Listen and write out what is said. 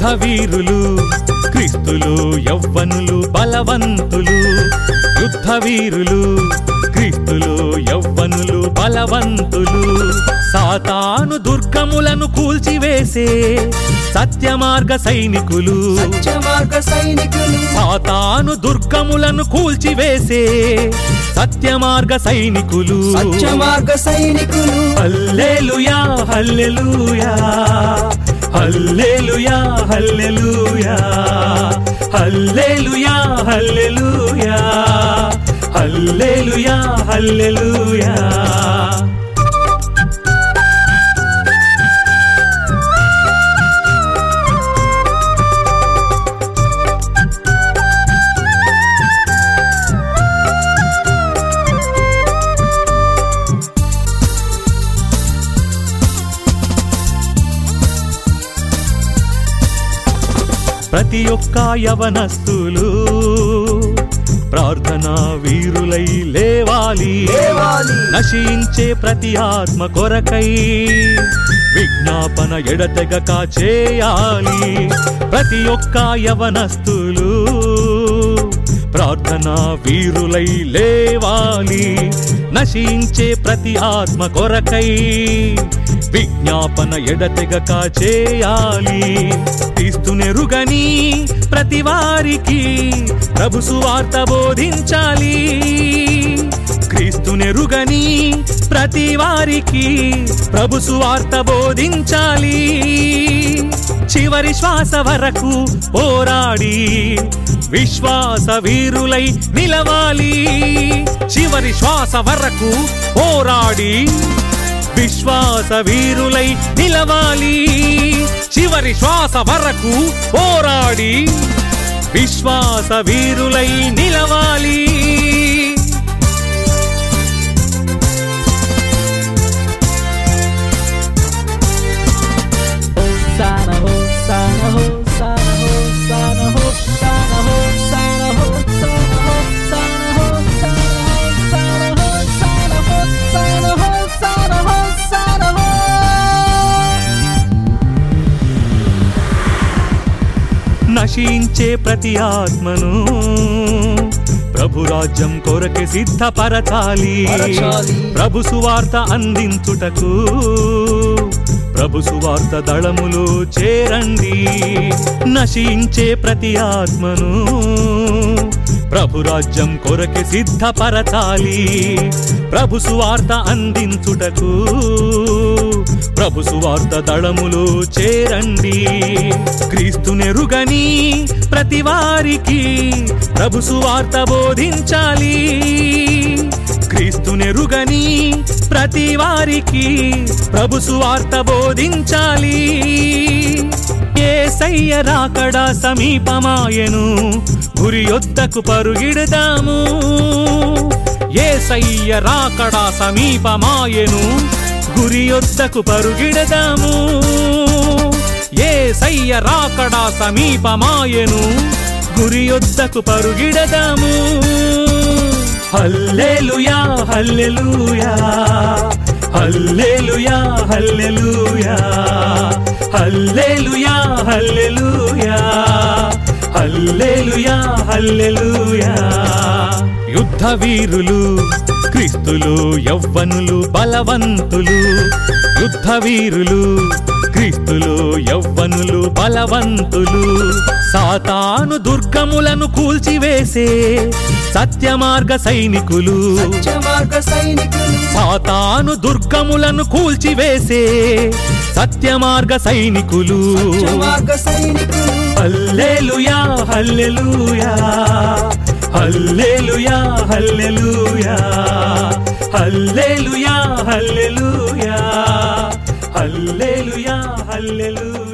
యుద్ధ వీరులు క్రీస్తులు యవ్వనులు బలవంతులు యుద్ధ వీరులు క్రీస్తులు యవ్వనులు బలవంతులు సాతాను దుర్గములను కూల్చివేసే సత్యమార్గ సైనికులు సాతాను దుర్గములను కూల్చివేసే సత్యమార్గ సైనికులు హల్లెలూయా హల్లెలూయా హల్లెలూయా హల్లెలూయా హల్లెలూయా హల్లెలూయా హల్లెలూయా హల్లెలూయా ప్రతి ఒక్క యవనస్తులు ప్రార్థనా వీరులై లేవాలి నశించే ప్రతి ఆత్మ కొరకై విజ్ఞాపన ఎడతెగక చేయాలి ప్రతి ఒక్క యవనస్తులు ప్రార్థనా వీరులై లేవాలి నశించే ప్రతి ఆత్మ కొరకై విజ్ఞాపన ఎడతెగక చేయాలి క్రీస్తునెరుగని ప్రతి వారికి ప్రభు సువార్త బోధించాలి క్రీస్తునెరుగని ప్రతి వారికి ప్రభు సువార్త బోధించాలి చివరి శ్వాస వరకు పోరాడి విశ్వాస వీరులై నిలవాలి చివరి శ్వాస వరకు పోరాడి విశ్వాస వీరులై నిలవాలి చివరి శ్వాస వరకు పోరాడి విశ్వాస వీరులై నిలవాలి నశించే ప్రతి ఆత్మను ప్రభు రాజ్యం కొరకే సిద్ధపరచాలి ప్రభు సువార్త అందించుటకు ప్రభు సువార్త దళములో చేరండి నశించే ప్రతి ఆత్మను ప్రభు రాజ్యం కొరకే సిద్ధపరచాలి ప్రభు సువార్త అందించుటకు ప్రభు సువార్త దళములో చేరండి క్రీస్తునెరుగని ప్రతి వారికి ప్రభు సువార్త బోధించాలి క్రీస్తునెరుగని ప్రతి వారికి ప్రభు సువార్త బోధించాలి యేసయ్య రాకడ సమీపమాయెను గురి యొద్దకు పరుగిడదాము యేసయ్య రాకడ సమీపమాయెను గురి యొద్దకు పరుగిడదాము యేసయ్య రాకడ సమీపమాయెను గురి యొద్దకు పరుగిడదాము హల్లెలూయా హల్లెలూయా హల్లెలూయా హల్లెలూయా హల్లెలూయా హల్లెలూయా హల్లెలూయా హల్లెలూయా యుద్ధ వీరులు క్రీస్తులు యవ్వనులు బలవంతులు యుద్ధ వీరులు క్రీస్తులు యవ్వనులు బలవంతులు సాతాను దుర్గములను కూల్చివేసే సత్యమార్గ సైనికులు సాతాను దుర్గములను కూల్చివేసే సత్యమార్గ సైనికులు హల్లెలూయా హల్లెలూయా హల్లెలూయా హల్లెలూయా హల్లెలూయా హల్లెలూయా హల్లెలూయా హల్లెలూయా